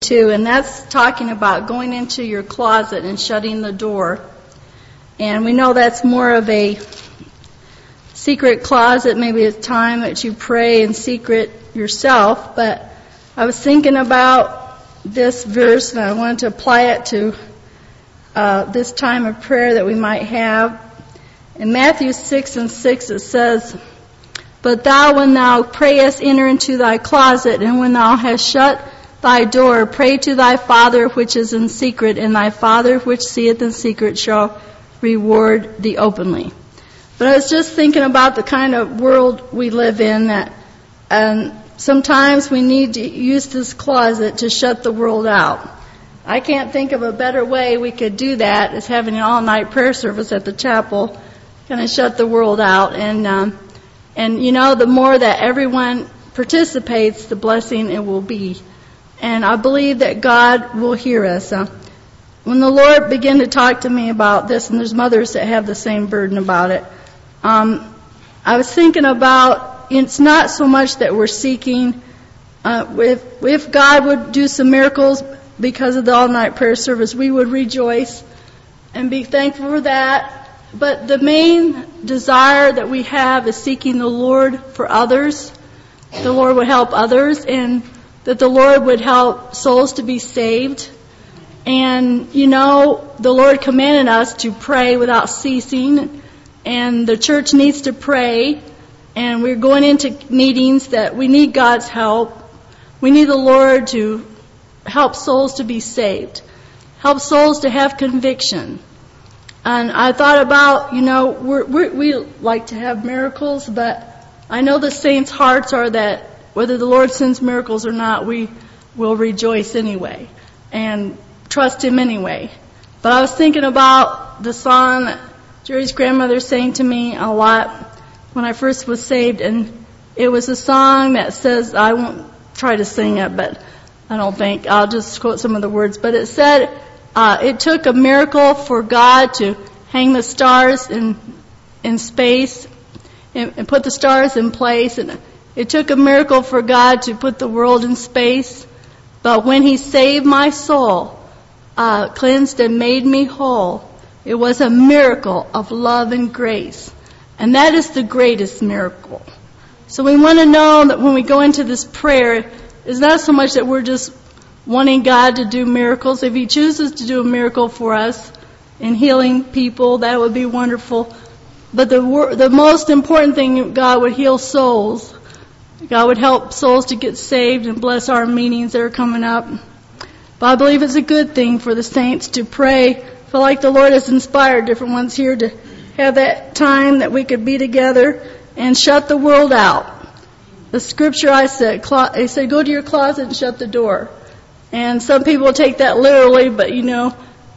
22, and that's talking about going into your closet and shutting the door. And we know that's more of a secret closet, maybe a time that you pray in secret yourself. But I was thinking about this verse, and I wanted to apply it to this time of prayer that we might have. In Matthew 6:6 it says, "But thou, when thou prayest, enter into thy closet, and when thou hast shut thy door, pray to thy Father which is in secret, and thy Father which seeth in secret shall reward thee openly." But I was just thinking about the kind of world we live in, that sometimes we need to use this closet to shut the world out. I can't think of a better way we could do that as having an all-night prayer service at the chapel, kind of shut the world out. And you know, the more that everyone participates, the blessing it will be. And I believe that God will hear us. When the Lord began to talk to me about this, and there's mothers that have the same burden about it, I was thinking about, it's not so much that we're seeking, if God would do some miracles because of the all-night prayer service, we would rejoice and be thankful for that. But the main desire that we have is seeking the Lord for others. The Lord would help others, and that the Lord would help souls to be saved. And, you know, the Lord commanded us to pray without ceasing, and the church needs to pray. And we're going into meetings that we need God's help. We need the Lord to help souls to be saved, help souls to have conviction. And I thought about, you know, we like to have miracles, but I know the saints' hearts are that whether the Lord sends miracles or not, we will rejoice anyway and trust Him anyway. But I was thinking about the song that Jerry's grandmother sang to me a lot when I first was saved, and it was a song that says, I won't try to sing it, but I don't think, I'll just quote some of the words, but it said, it took a miracle for God to hang the stars in space and put the stars in place. And it took a miracle for God to put the world in space. But when He saved my soul, cleansed and made me whole, it was a miracle of love and grace. And that is the greatest miracle. So we want to know that when we go into this prayer, it's not so much that we're just wanting God to do miracles. If He chooses to do a miracle for us in healing people, that would be wonderful. But the most important thing, God would heal souls. God would help souls to get saved and bless our meetings that are coming up. But I believe it's a good thing for the saints to pray. I feel like the Lord has inspired different ones here to have that time that we could be together and shut the world out. The scripture I said, go to your closet and shut the door. And some people take that literally, but you know,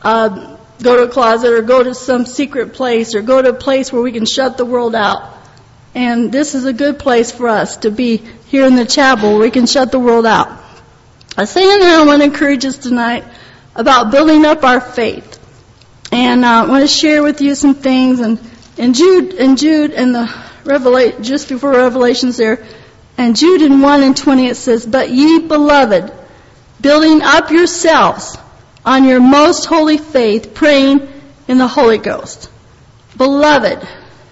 go to a closet or go to some secret place or go to a place where we can shut the world out. And this is a good place for us to be here in the chapel where we can shut the world out. I say that I want to encourage us tonight about building up our faith. And I want to share with you some things. And Jude and the just before Revelations there, and Jude in 1:20 it says, "But ye beloved, building up yourselves on your most holy faith, praying in the Holy Ghost." Beloved,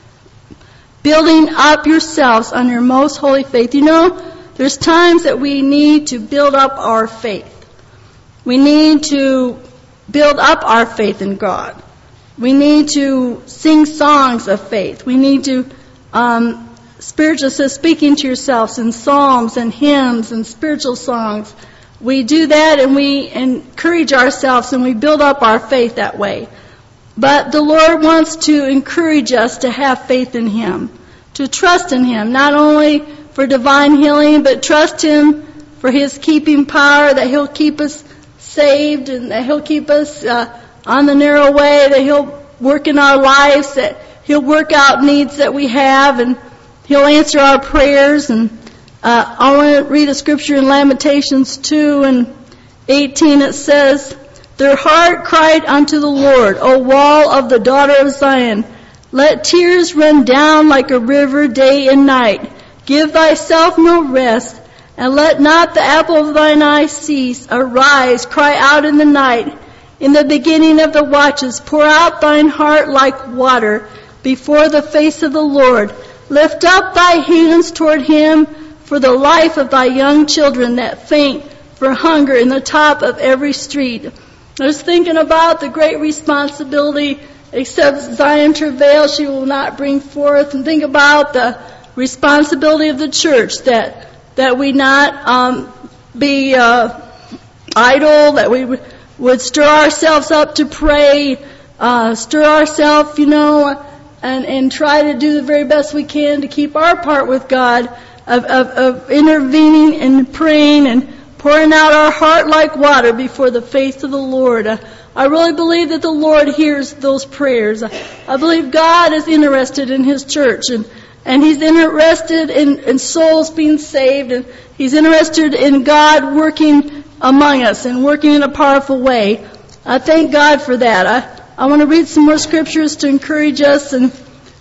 building up yourselves on your most holy faith. You know, there's times that we need to build up our faith. We need to build up our faith in God. We need to sing songs of faith. We need to, spiritual says, speaking to yourselves in psalms and hymns and spiritual songs. We do that and we encourage ourselves and we build up our faith that way. But the Lord wants to encourage us to have faith in Him, to trust in Him, not only for divine healing, but trust Him for His keeping power, that He'll keep us saved and that He'll keep us on the narrow way, that He'll work in our lives, that He'll work out needs that we have, and He'll answer our prayers. And I want to read a scripture in Lamentations 2:18. It says, "Their heart cried unto the Lord, O wall of the daughter of Zion. Let tears run down like a river day and night. Give thyself no rest, And let not the apple of thine eye cease. Arise, cry out in the night. In the beginning of the watches, pour out thine heart like water before the face of the Lord. Lift up thy hands toward him for the life of thy young children that faint for hunger in the top of every street. I was thinking about the great responsibility, except Zion travail, she will not bring forth. And think about the responsibility of the church, that we not be idle, that we would stir ourselves up to pray, stir ourselves, and try to do the very best we can to keep our part with God, of intervening and praying and pouring out our heart like water before the face of the Lord. I really believe that the Lord hears those prayers. I believe God is interested in His church, and He's interested in souls being saved, and He's interested in God working among us and working in a powerful way. I thank God for that. I want to read some more scriptures to encourage us and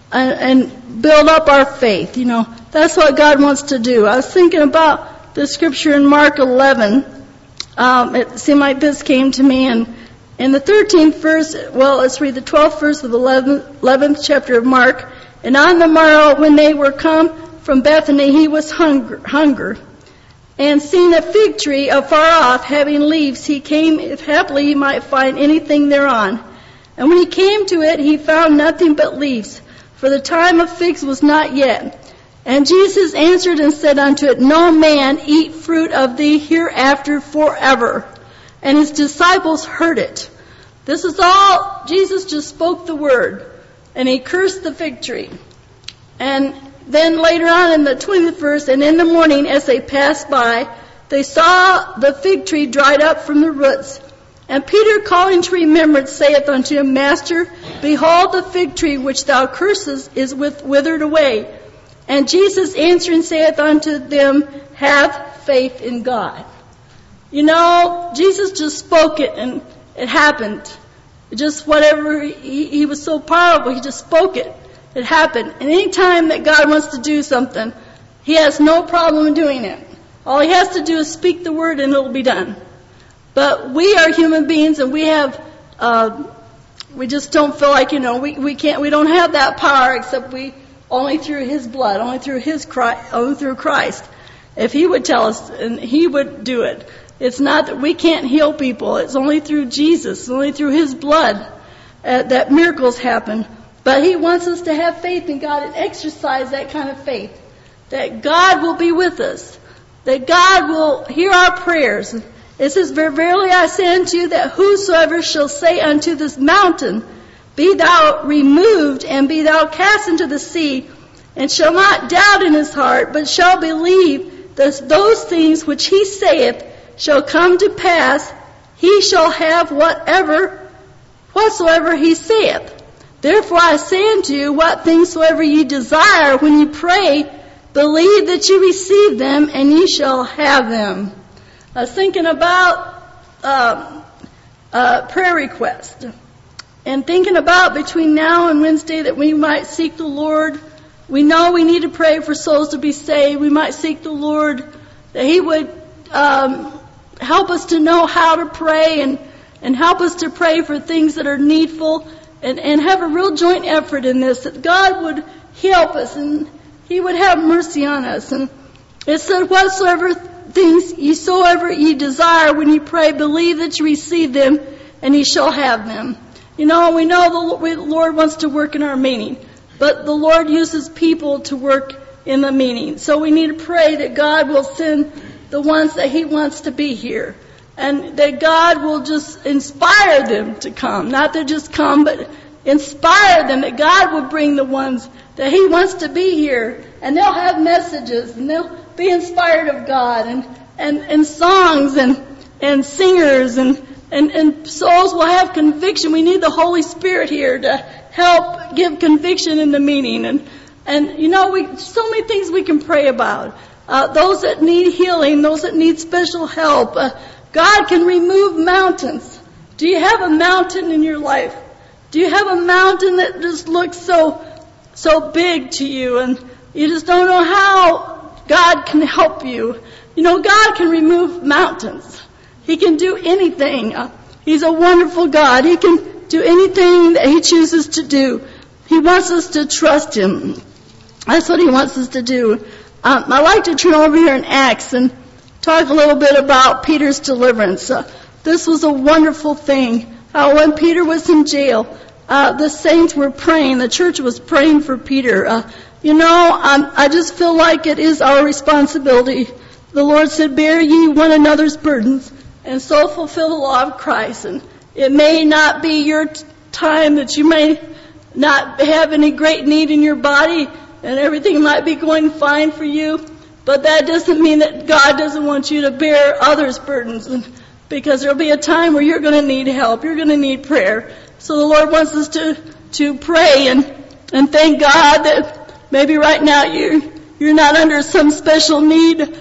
build up our faith. That's what God wants to do. I was thinking about the scripture in Mark 11. It seemed like this came to me, and in the 13th verse, let's read the 12th verse of the 11th chapter of Mark. And on the morrow, when they were come from Bethany, he was hunger. And seeing a fig tree afar off, having leaves, he came, if haply he might find anything thereon. And when he came to it, he found nothing but leaves, for the time of figs was not yet. And Jesus answered and said unto it, No man eat fruit of thee hereafter forever. And his disciples heard it. This is all, Jesus just spoke the word, and he cursed the fig tree. And then later on in the 20th verse, and in the morning as they passed by, they saw the fig tree dried up from the roots. And Peter, calling to remembrance, saith unto him, Master, behold, the fig tree which thou cursest is withered away. And Jesus answering saith unto them, Have faith in God. Jesus just spoke it, and it happened. Just whatever, he was so powerful, he just spoke it. It happened. And any time that God wants to do something, he has no problem in doing it. All he has to do is speak the word and it'll be done. But we are human beings, and we have, we just don't feel like, we don't have that power except only through his blood, only through Christ. If he would tell us, and he would do it. It's not that we can't heal people. It's only through Jesus, it's only through his blood that miracles happen. But he wants us to have faith in God and exercise that kind of faith. That God will be with us. That God will hear our prayers. It says, Verily I say unto you, that whosoever shall say unto this mountain, Be thou removed, and be thou cast into the sea, and shall not doubt in his heart, but shall believe that those things which he saith shall come to pass, he shall have whatsoever he saith. Therefore I say unto you, what things soever ye desire when ye pray, believe that ye receive them, and ye shall have them. I was thinking about prayer requests, and thinking about between now and Wednesday that we might seek the Lord. We know we need to pray for souls to be saved. We might seek the Lord that he would help us to know how to pray, and help us to pray for things that are needful, and have a real joint effort in this, that God would help us and he would have mercy on us. And it said, whatsoever things soever ye desire when ye pray, believe that you receive them, and ye shall have them. We know the Lord wants to work in our meeting, but the Lord uses people to work in the meeting. So we need to pray that God will send the ones that he wants to be here, and that God will just inspire them to come. Not to just come, but inspire them, that God will bring the ones that he wants to be here, and they'll have messages, and they'll be inspired of God, and songs, and singers, and souls will have conviction. We need the Holy Spirit here to help give conviction in the meeting. And so many things we can pray about. Those that need healing, those that need special help. God can remove mountains. Do you have a mountain in your life? Do you have a mountain that just looks so big to you, and you just don't know how God can help you? God can remove mountains. He can do anything. He's a wonderful God. He can do anything that He chooses to do. He wants us to trust Him. That's what He wants us to do. I'd like to turn over here in Acts and talk a little bit about Peter's deliverance. This was a wonderful thing. When Peter was in jail, the saints were praying. The church was praying for Peter. I just feel like it is our responsibility. The Lord said, bear ye one another's burdens, and so fulfill the law of Christ. And it may not be your time, that you may not have any great need in your body, and everything might be going fine for you, but that doesn't mean that God doesn't want you to bear others' burdens, because there'll be a time where you're going to need help, you're going to need prayer. So the Lord wants us to pray and thank God that maybe right now you're not under some special need,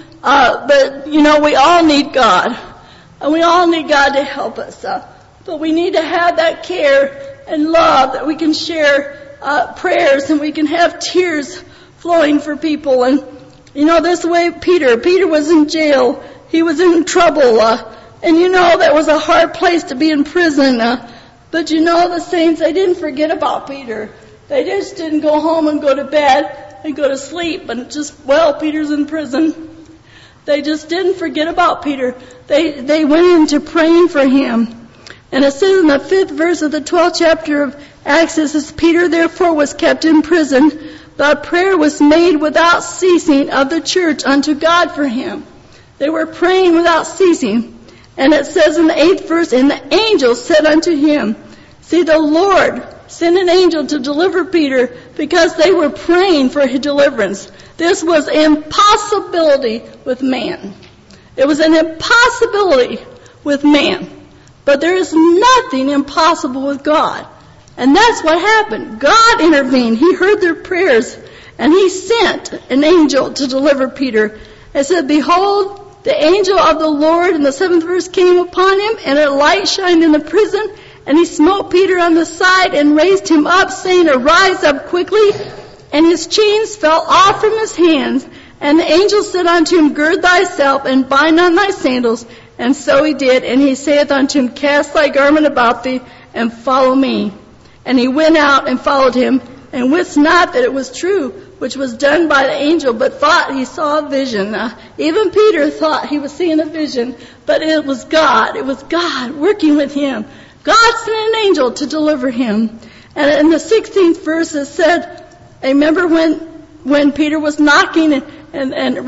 but we all need God, and we all need God to help us. But we need to have that care and love that we can share prayers, and we can have tears flowing for people. And this way Peter was in jail. He was in trouble, and that was a hard place to be in prison. But the saints, they didn't forget about Peter. They just didn't go home and go to bed and go to sleep and Peter's in prison. They just didn't forget about Peter. They went into praying for him. And it says in the 5th verse of the 12th chapter of Acts, it says, Peter therefore was kept in prison, but prayer was made without ceasing of the church unto God for him. They were praying without ceasing. And it says in the 8th verse, and the angel said unto him, see, the Lord sent an angel to deliver Peter, because they were praying for his deliverance. This was an impossibility with man. It was an impossibility with man. But there is nothing impossible with God. And that's what happened. God intervened. He heard their prayers, and He sent an angel to deliver Peter. It said, behold, the angel of the Lord, in the 7th verse, came upon him, and a light shined in the prison, and he smote Peter on the side and raised him up, saying, arise up quickly. And his chains fell off from his hands. And the angel said unto him, gird thyself, and bind on thy sandals. And so he did. And he saith unto him, cast thy garment about thee, and follow me. And he went out and followed him, and wist not that it was true, which was done by the angel, but thought he saw a vision. Even Peter thought he was seeing a vision, but it was God. It was God working with him. God sent an angel to deliver him. And in the 16th verse it said, I remember when Peter was knocking, and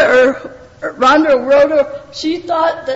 Rhoda, she thought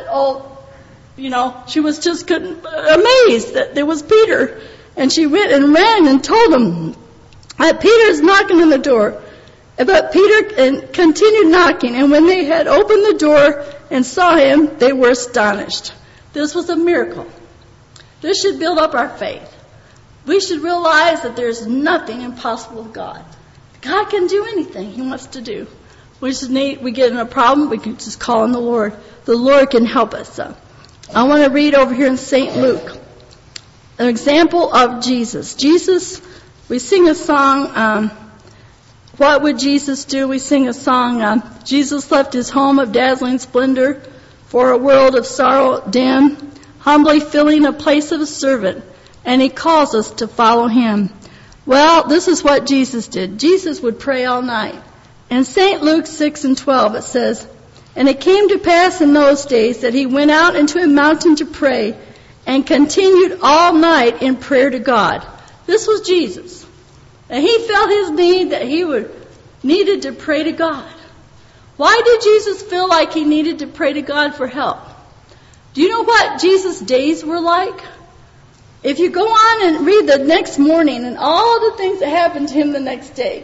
that, she was just amazed that there was Peter. And she went and ran and told him that Peter's knocking on the door. But Peter continued knocking, and when they had opened the door and saw him, they were astonished. This was a miracle. This should build up our faith. We should realize that there's nothing impossible with God. God can do anything He wants to do. We get in a problem, we can just call on the Lord. The Lord can help us. I want to read over here in St. Luke, an example of Jesus. Jesus, we sing a song, what would Jesus do? We sing a song, Jesus left His home of dazzling splendor for a world of sorrow dim, humbly filling a place of a servant, and He calls us to follow Him. Well, this is what Jesus did. Jesus would pray all night. In St. Luke 6:12 it says, and it came to pass in those days that He went out into a mountain to pray, and continued all night in prayer to God. This was Jesus. And He felt His need that He needed to pray to God. Why did Jesus feel like He needed to pray to God for help? Do you know what Jesus' days were like? If you go on and read the next morning and all the things that happened to Him the next day,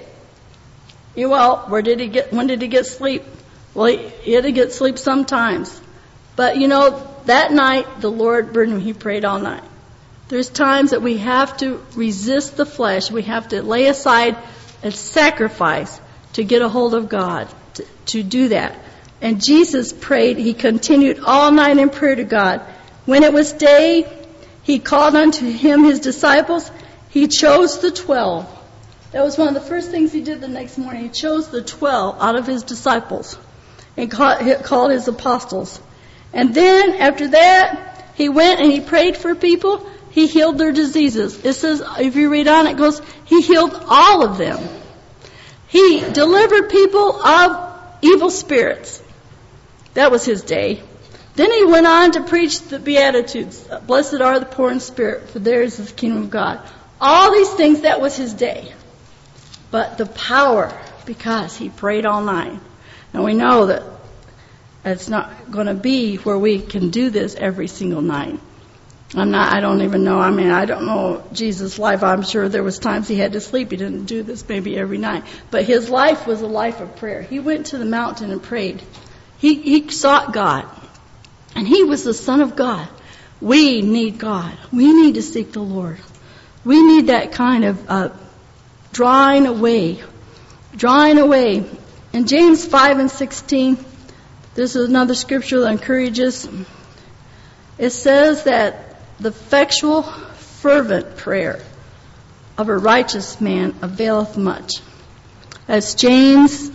when did He get sleep? Well, he had to get sleep sometimes. But that night the Lord burdened Him. He prayed all night. There's times that we have to resist the flesh. We have to lay aside a sacrifice to get a hold of God, to do that. And Jesus prayed. He continued all night in prayer to God. When it was day, He called unto Him His disciples. He chose the 12. That was one of the first things He did the next morning. He chose the 12 out of His disciples. and called his apostles. And then, after that, he went and he prayed for people. He healed their diseases. It says, if you read on, it goes, he healed all of them. He delivered people of evil spirits. That was his day. Then he went on to preach the Beatitudes. Blessed are the poor in spirit, for theirs is the kingdom of God. All these things, that was his day. But the power, because he prayed all night. And we know that it's not going to be where we can do this every single night. I don't even know. I don't know Jesus' life. I'm sure there was times he had to sleep. He didn't do this maybe every night. But his life was a life of prayer. He went to the mountain and prayed. He sought God. And he was the Son of God. We need God. We need to seek the Lord. We need that kind of drawing away. In James 5:16, this is another scripture that encourages. It says that the effectual, fervent prayer of a righteous man availeth much. That's James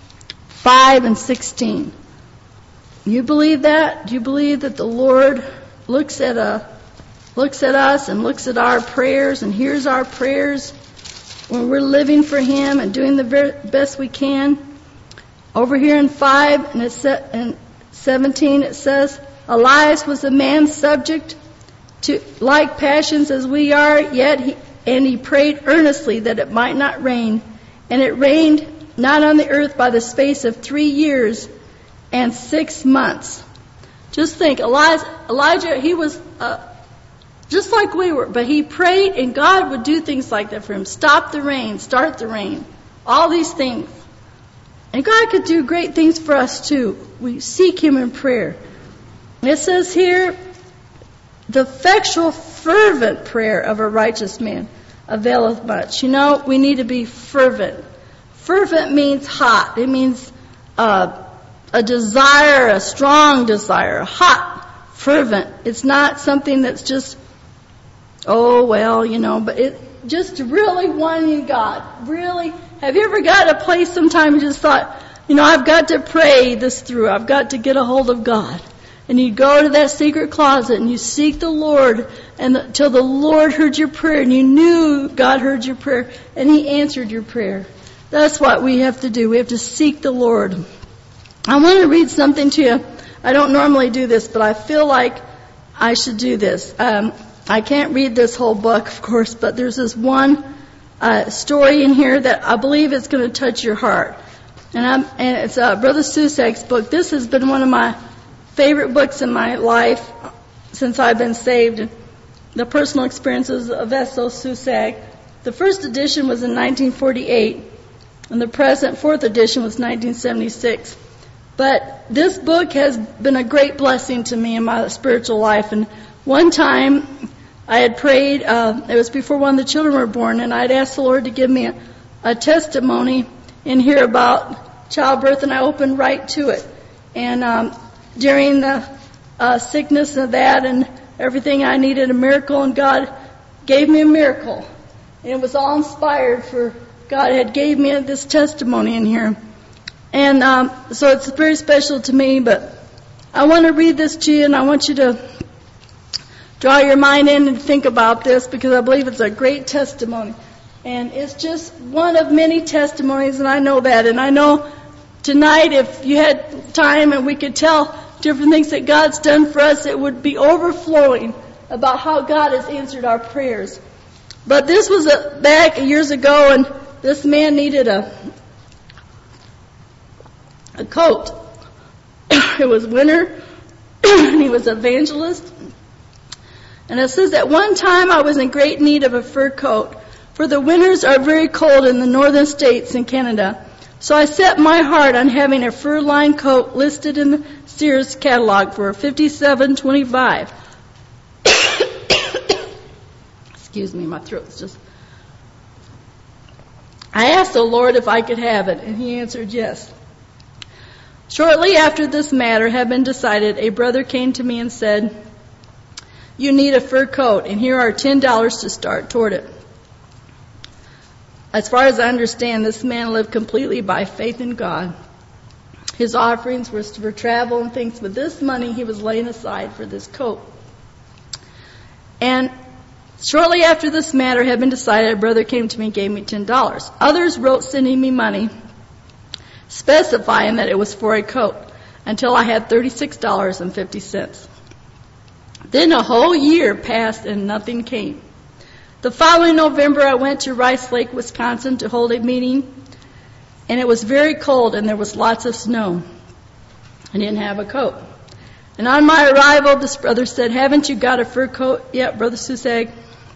5:16. You believe that? Do you believe that the Lord looks at us and looks at our prayers and hears our prayers when we're living for Him and doing the best we can? Over here in 5 and 17 it says, Elias was a man subject to like passions as we are, and he prayed earnestly that it might not rain. And it rained not on the earth by the space of 3 years and 6 months. Just think, Elijah, he was just like we were, but he prayed and God would do things like that for him. Stop the rain, start the rain, all these things. And God could do great things for us too. We seek Him in prayer. It says here, the effectual, fervent prayer of a righteous man availeth much. We need to be fervent. Fervent means hot. It means a desire, a strong desire, hot, fervent. It's not something that's just, but it just really wanting God. Really, have you ever got to a place sometime you just thought, I've got to pray this through. I've got to get a hold of God. And you go to that secret closet and you seek the Lord until the Lord heard your prayer and you knew God heard your prayer and He answered your prayer. That's what we have to do. We have to seek the Lord. I want to read something to you. I don't normally do this, but I feel like I should do this. I can't read this whole book, of course, but there's this one story in here that I believe is going to touch your heart. And it's Brother Susak's book. This has been one of my favorite books in my life since I've been saved. The personal experiences of S.O. Susak. The first edition was in 1948, and the present fourth edition was 1976. But this book has been a great blessing to me in my spiritual life. And one time I had prayed, it was before one of the children were born, and I'd asked the Lord to give me a testimony in here about childbirth, and I opened right to it. And during the sickness of that and everything, I needed a miracle, and God gave me a miracle. And it was all inspired for God had gave me this testimony in here. And so it's very special to me, but I want to read this to you, and I want you to draw your mind in and think about this, because I believe it's a great testimony. And it's just one of many testimonies, and I know that. And I know tonight, if you had time and we could tell different things that God's done for us, it would be overflowing about how God has answered our prayers. But this was back years ago, and this man needed a coat. It was winter, and he was an evangelist. And it says, at one time I was in great need of a fur coat, for the winters are very cold in the northern states in Canada. So I set my heart on having a fur-lined coat listed in the Sears catalog for $57.25. Excuse me, my throat's just... I asked the Lord if I could have it, and He answered yes. Shortly after this matter had been decided, a brother came to me and said, you need a fur coat, and here are $10 to start toward it. As far as I understand, this man lived completely by faith in God. His offerings were for travel and things, but this money he was laying aside for this coat. And shortly after this matter had been decided, a brother came to me and gave me $10. Others wrote sending me money, specifying that it was for a coat, until I had $36.50. Then a whole year passed and nothing came. The following November, I went to Rice Lake, Wisconsin to hold a meeting, and it was very cold and there was lots of snow. I didn't have a coat. And on my arrival, this brother said, "Haven't you got a fur coat yet, Brother Susag?"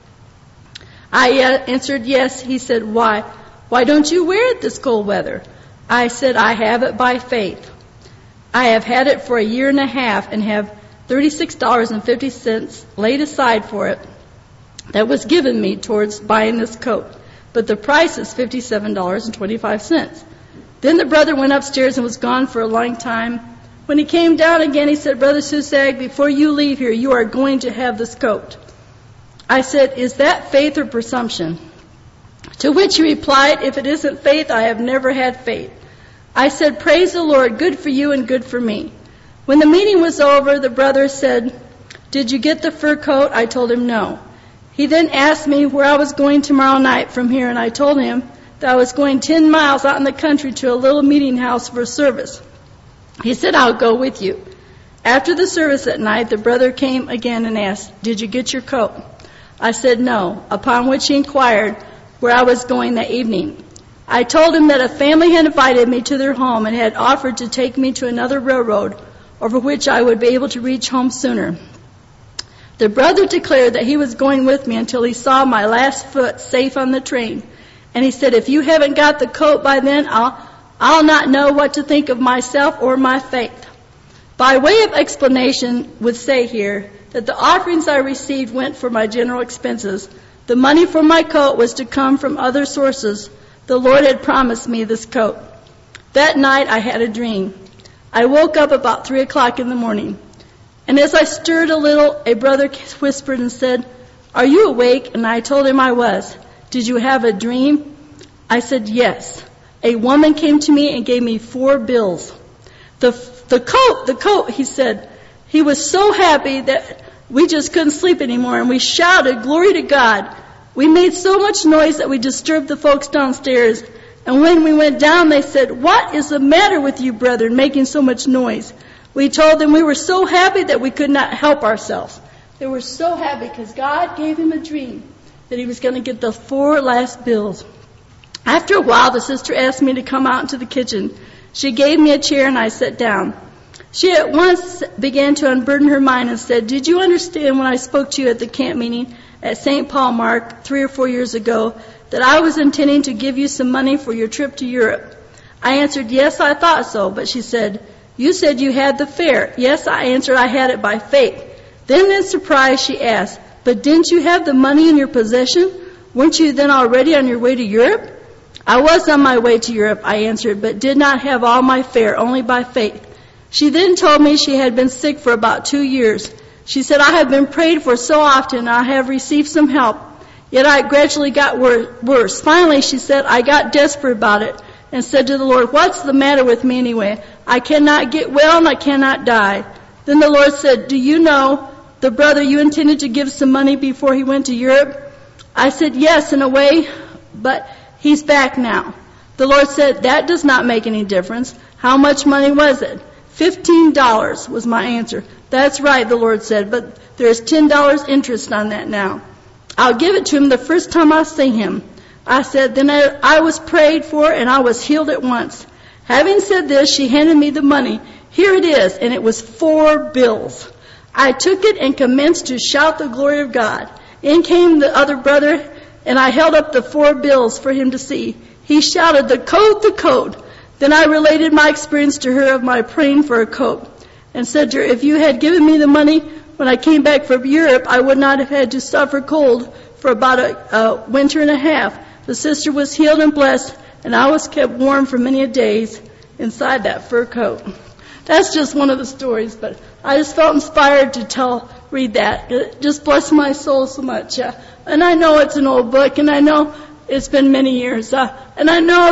I answered yes. He said, Why don't you wear it this cold weather?" I said, "I have it by faith. I have had it for a year and a half and have $36.50 laid aside for it that was given me towards buying this coat. But the price is $57.25. Then the brother went upstairs and was gone for a long time. When he came down again, he said, "Brother Susag, before you leave here, you are going to have this coat." I said, "Is that faith or presumption?" To which he replied, "If it isn't faith, I have never had faith." I said, "Praise the Lord, good for you and good for me." When the meeting was over, the brother said, "Did you get the fur coat?" I told him no. He then asked me where I was going tomorrow night from here, and I told him that I was going 10 miles out in the country to a little meeting house for a service. He said, "I'll go with you." After the service at night, the brother came again and asked, "Did you get your coat?" I said no, upon which he inquired where I was going that evening. I told him that a family had invited me to their home and had offered to take me to another railroad over which I would be able to reach home sooner. The brother declared that he was going with me until he saw my last foot safe on the train. And he said, "If you haven't got the coat by then, I'll not know what to think of myself or my faith." By way of explanation, would say here that the offerings I received went for my general expenses. The money for my coat was to come from other sources. The Lord had promised me this coat. That night I had a dream. I woke up about 3 o'clock in the morning. And as I stirred a little, a brother whispered and said, "Are you awake?" And I told him I was. "Did you have a dream?" I said, "Yes." A woman came to me and gave me 4 bills. The coat, he said. He was so happy that we just couldn't sleep anymore, and we shouted, "Glory to God." We made so much noise that we disturbed the folks downstairs. And when we went down, they said, "What is the matter with you, brethren, making so much noise?" We told them we were so happy that we could not help ourselves. They were so happy because God gave him a dream that he was going to get the 4 last bills. After a while, the sister asked me to come out into the kitchen. She gave me a chair and I sat down. She at once began to unburden her mind and said, "Did you understand when I spoke to you at the camp meeting at St. Paul, Mark, 3 or 4 years ago, that I was intending to give you some money for your trip to Europe?" I answered, "Yes, I thought so." But she said, "You said you had the fare." Yes, I answered, I had it by faith. Then in surprise she asked, "But didn't you have the money in your possession? Weren't you then already on your way to Europe?" "I was on my way to Europe," I answered, "but did not have all my fare, only by faith." She then told me she had been sick for about 2 years. She said, "I have been prayed for so often, and I have received some help, yet I gradually got worse. Finally," she said, "I got desperate about it and said to the Lord, 'What's the matter with me anyway? I cannot get well and I cannot die.' Then the Lord said, 'Do you know the brother you intended to give some money before he went to Europe?' I said, 'Yes, in a way, but he's back now.' The Lord said, 'That does not make any difference. How much money was it?' $15 was my answer. 'That's right,' the Lord said, 'but there's $10 interest on that now. I'll give it to him the first time I see him.' I said, then I was prayed for and I was healed at once. Having said this, she handed me the money. Here it is, and it was 4 bills. I took it and commenced to shout the glory of God. In came the other brother, and I held up the 4 bills for him to see. He shouted, 'The coat, the coat.' Then I related my experience to her of my praying for a coat, and said to her, 'If you had given me the money when I came back from Europe, I would not have had to suffer cold for about a winter and a half.' The sister was healed and blessed, and I was kept warm for many a days inside that fur coat." That's just one of the stories, but I just felt inspired to read that. It just blessed my soul so much. And I know it's an old book, and I know it's been many years. And I know that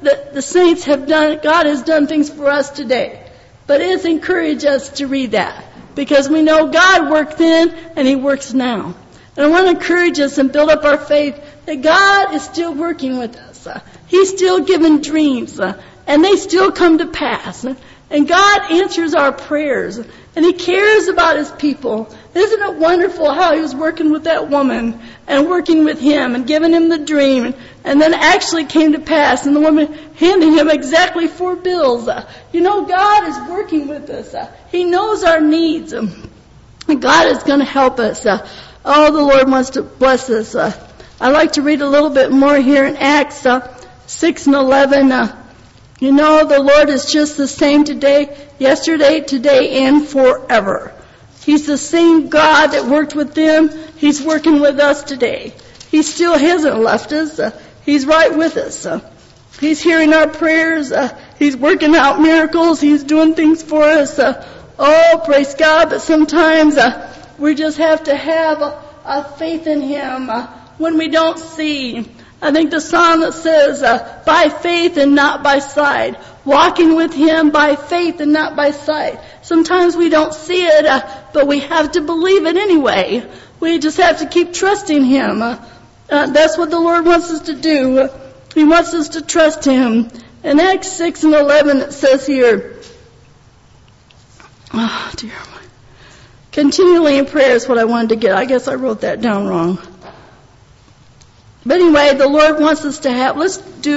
the saints have done, God has done things for us today. But it's encouraged us to read that, because we know God worked then and He works now. And I want to encourage us and build up our faith that God is still working with us. He's still giving dreams, and they still come to pass. And God answers our prayers, and He cares about His people. Isn't it wonderful how He was working with that woman and working with him and giving him the dream, and then actually came to pass, and the woman handing him exactly 4 bills. You know, God is working with us. He knows our needs, and God is going to help us. The Lord wants to bless us. I'd like to read a little bit more here in Acts 6 and 11. You know, the Lord is just the same today, yesterday, today, and forever. He's the same God that worked with them. He's working with us today. He still hasn't left us. He's right with us. He's hearing our prayers. He's working out miracles. He's doing things for us. Praise God. But sometimes we just have to have a faith in Him when we don't see. I think the song that says, by faith and not by sight. Walking with Him by faith and not by sight. Sometimes we don't see it, but we have to believe it anyway. We just have to keep trusting Him. That's what the Lord wants us to do. He wants us to trust Him. In Acts 6 and 11 it says here, continually in prayer is what I wanted to get. I guess I wrote that down wrong. But anyway, the Lord wants us to have, let's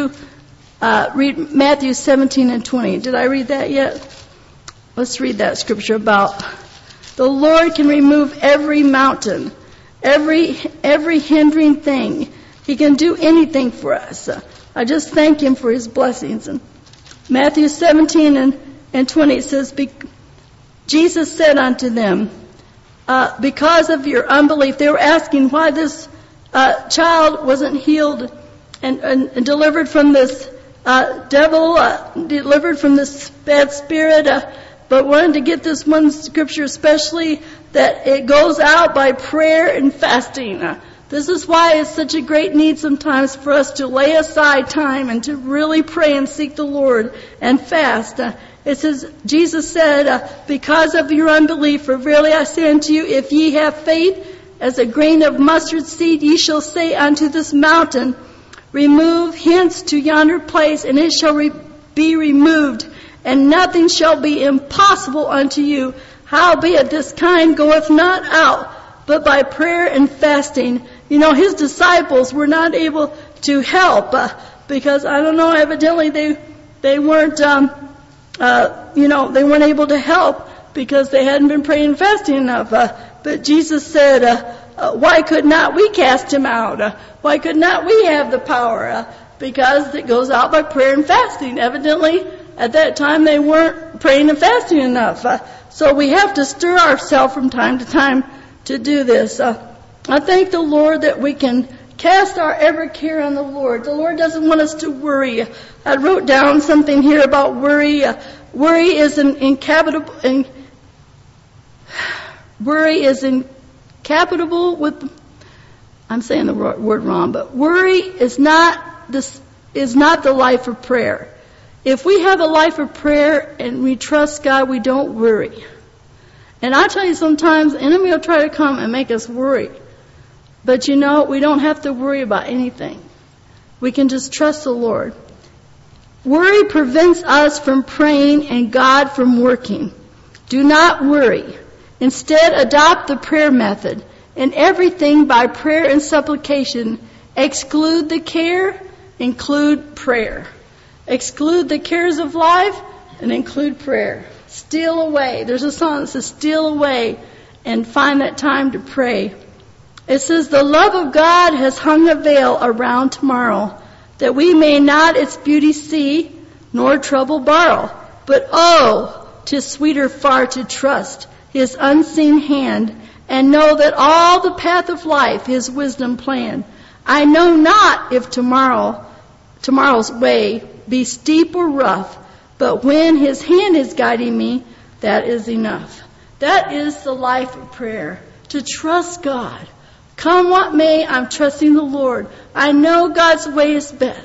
read Matthew 17 and 20. Did I read that yet? Let's read that scripture about the Lord can remove every mountain, every hindering thing. He can do anything for us. I just thank Him for His blessings. And Matthew 17 and 20 it says, Jesus said unto them, because of your unbelief, they were asking why this child wasn't healed and delivered from this devil, delivered from this bad spirit, but wanted to get this one scripture especially, that it goes out by prayer and fasting. This is why it's such a great need sometimes for us to lay aside time and to really pray and seek the Lord and fast. It says, Jesus said, because of your unbelief, for verily I say unto you, if ye have faith as a grain of mustard seed, ye shall say unto this mountain, remove hence to yonder place, and it shall be removed, and nothing shall be impossible unto you. Howbeit this kind goeth not out, but by prayer and fasting. You know, His disciples were not able to help, because, I don't know, evidently they weren't, they weren't able to help because they hadn't been praying and fasting enough. But Jesus said, why could not we cast him out? Why could not we have the power? Because it goes out by prayer and fasting. Evidently, at that time, they weren't praying and fasting enough. So we have to stir ourselves from time to time to do this. I thank the Lord that we can cast our every care on the Lord. The Lord doesn't want us to worry. I wrote down something here about worry. Worry is incompatible with, I'm saying the word wrong, but worry is not the life of prayer. If we have a life of prayer and we trust God, we don't worry. And I tell you, sometimes the enemy will try to come and make us worry. But you know, we don't have to worry about anything. We can just trust the Lord. Worry prevents us from praying and God from working. Do not worry. Instead, adopt the prayer method. In everything by prayer and supplication, exclude the care, include prayer. Exclude the cares of life and include prayer. Steal away. There's a song that says, steal away and find that time to pray. It says, the love of God has hung a veil around tomorrow, that we may not its beauty see, nor trouble borrow. But oh, 'tis sweeter far to trust His unseen hand, and know that all the path of life His wisdom planned. I know not if tomorrow's way be steep or rough, but when His hand is guiding me, that is enough. That is the life of prayer, to trust God. Come what may, I'm trusting the Lord. I know God's way is best.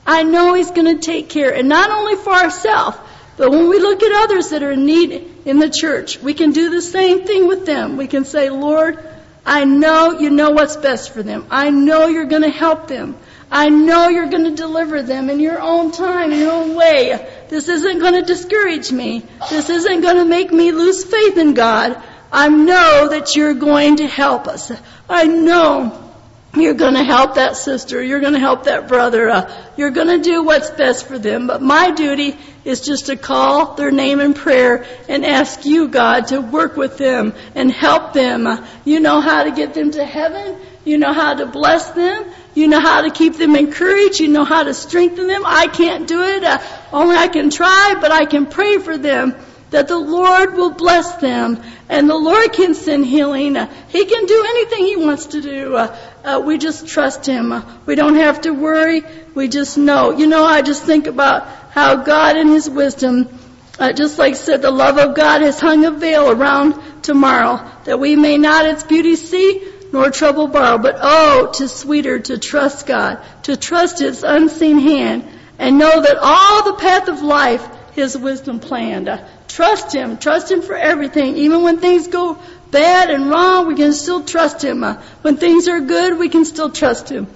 I know He's going to take care. And not only for ourselves, but when we look at others that are in need in the church, we can do the same thing with them. We can say, Lord, I know you know what's best for them. I know you're going to help them. I know you're going to deliver them in your own time, in your own way. This isn't going to discourage me. This isn't going to make me lose faith in God. I know that you're going to help us. I know you're going to help that sister. You're going to help that brother. You're going to do what's best for them. But my duty is just to call their name in prayer and ask you, God, to work with them and help them. You know how to get them to heaven. You know how to bless them. You know how to keep them encouraged. You know how to strengthen them. I can't do it. Only I can try, but I can pray for them that the Lord will bless them. And the Lord can send healing. He can do anything He wants to do. We just trust Him. We don't have to worry. We just know. You know, I just think about how God in His wisdom, just like said, the love of God has hung a veil around tomorrow, that we may not its beauty see, nor trouble borrow. But oh, 'tis sweeter to trust God, to trust His unseen hand, and know that all the path of life His wisdom planned. Trust Him for everything. Even when things go bad and wrong, we can still trust Him. When things are good, we can still trust Him.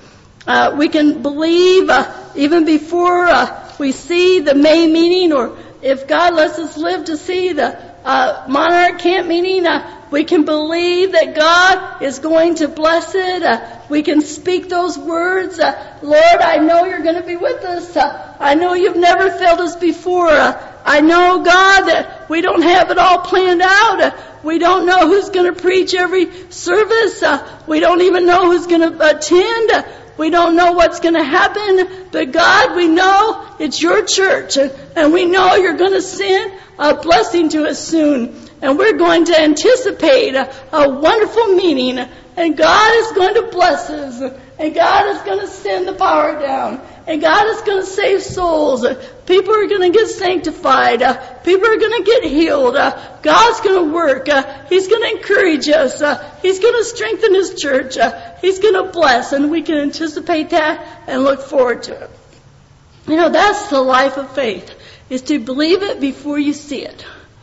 We can believe even before we see the May meeting, or if God lets us live to see the Monarch Camp meeting, we can believe that God is going to bless it. We can speak those words. Lord, I know you're going to be with us. I know you've never failed us before. I know, God, that we don't have it all planned out. We don't know who's going to preach every service. We don't even know who's going to attend. We don't know what's going to happen. But God, we know it's your church. And we know you're going to send a blessing to us soon. And we're going to anticipate a wonderful meeting. And God is going to bless us. And God is going to send the power down. And God is going to save souls. People are going to get sanctified. People are going to get healed. God's going to work. He's going to encourage us. He's going to strengthen His church. He's going to bless. And we can anticipate that and look forward to it. You know, that's the life of faith, is to believe it before you see it.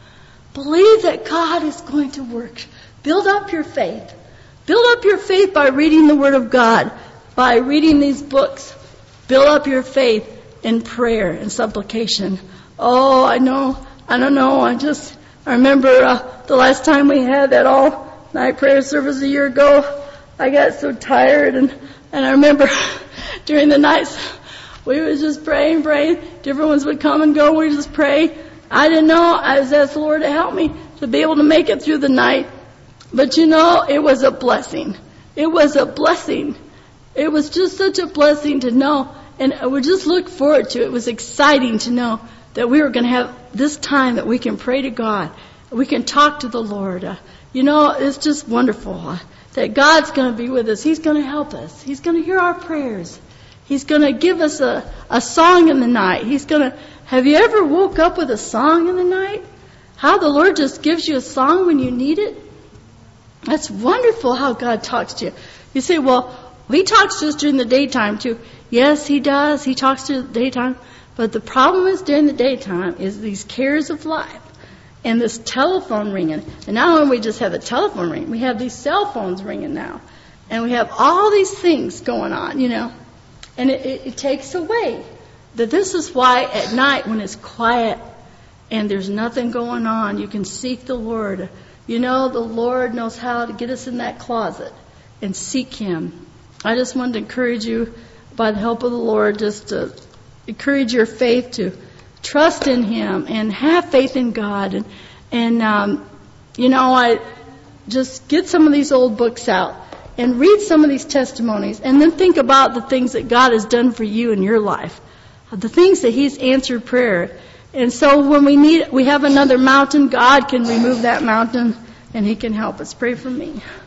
Believe that God is going to work. Build up your faith. Build up your faith by reading the Word of God, by reading these books. Build up your faith in prayer and supplication. Oh, I don't know. I remember the last time we had that all-night prayer service a year ago. I got so tired, and I remember during the nights we was just praying. Different ones would come and go. We just pray. I didn't know. I was asking the Lord to help me to be able to make it through the night. But you know, it was a blessing. It was a blessing. It was just such a blessing to know, and I would just look forward to it. It was exciting to know that we were going to have this time that we can pray to God. We can talk to the Lord. You know, it's just wonderful that God's going to be with us. He's going to help us. He's going to hear our prayers. He's going to give us a song in the night. Have you ever woke up with a song in the night? How the Lord just gives you a song when you need it? That's wonderful how God talks to you. You say, well, He talks to us during the daytime too. Yes, He does. He talks to us the daytime. But the problem is during the daytime is these cares of life and this telephone ringing. And not only we just have the telephone ringing, we have these cell phones ringing now. And we have all these things going on, you know. And it takes away. This is why at night when it's quiet and there's nothing going on, you can seek the Lord. You know, the Lord knows how to get us in that closet and seek Him. I just wanted to encourage you, by the help of the Lord, just to encourage your faith to trust in Him and have faith in God. And you know, I just get some of these old books out and read some of these testimonies, and then think about the things that God has done for you in your life, the things that He's answered prayer. And so when we have another mountain, God can remove that mountain, and He can help us. Pray for me.